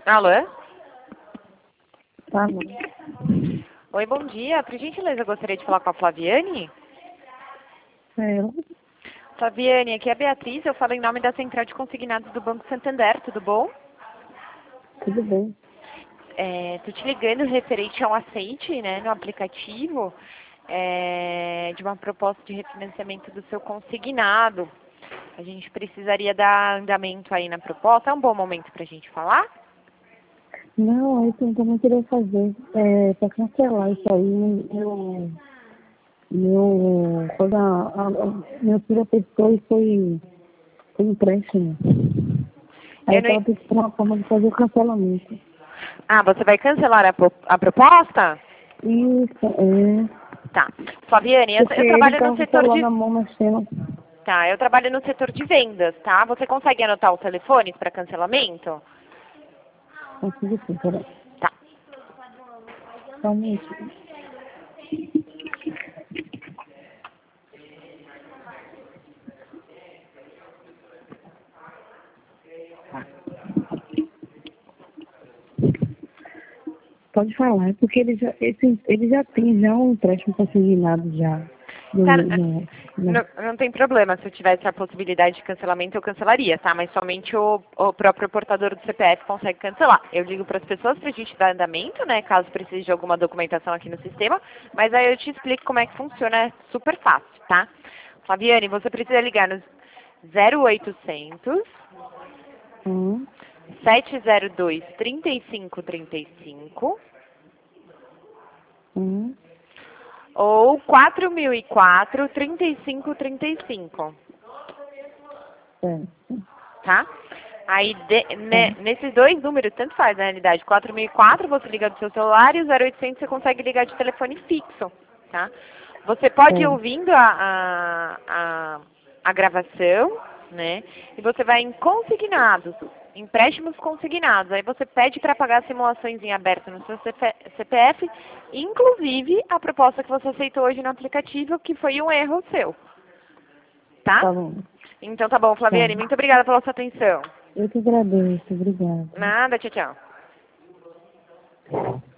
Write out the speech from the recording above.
Alô? Tá bom. Oi, bom dia. Por gentileza, eu gostaria de falar com a Flaviane. É ela? Flaviane, aqui é a Beatriz. Eu falo em nome da Central de Consignados do Banco Santander. Tudo bom? Tudo bem. Tô te ligando referente ao aceite, né, no aplicativo, de uma proposta de refinanciamento do seu consignado. A gente precisaria dar andamento aí na proposta. É um bom momento para a gente falar? Não, isso eu também queria fazer. Pra cancelar isso aí, meu filho apertou e foi empréstimo. Aí Eu eu não... tava pensando uma forma de fazer o cancelamento. Ah, você vai cancelar a proposta? Isso, é. Tá. Flaviane, Porque eu ele trabalho no tava com o setor celular de... na mão mexendo. Tá, eu trabalho no setor de vendas, tá? Você consegue anotar os telefones para cancelamento? Consegui sim, peraí. Tá. Só um minutinho. Pode falar, é porque ele já tem já um empréstimo consignado já. Tá, No, não tem problema. Se eu tivesse a possibilidade de cancelamento, eu cancelaria, tá? Mas somente o próprio portador do CPF consegue cancelar. Eu digo para as pessoas para a gente dar andamento, né? Caso precise de alguma documentação aqui no sistema. Mas aí eu te explico como é que funciona. É super fácil, tá? Fabiane, você precisa ligar no 0800 702 3535 ou 4004 3535, é. tá? Aí, nesses dois números, tanto faz na realidade. 4004 você liga do seu celular e o 0800 você consegue ligar de telefone fixo, tá? Você pode ir É. ouvindo a gravação, né? E você vai em consignados, empréstimos consignados. Aí você pede para pagar simulações em aberto no seu CPF, inclusive a proposta que você aceitou hoje no aplicativo, que foi um erro seu, tá? Tá bom. Então tá bom, Tá. Flaviane, muito obrigada pela sua atenção. Eu que agradeço. Obrigada. Nada, tchau, tchau.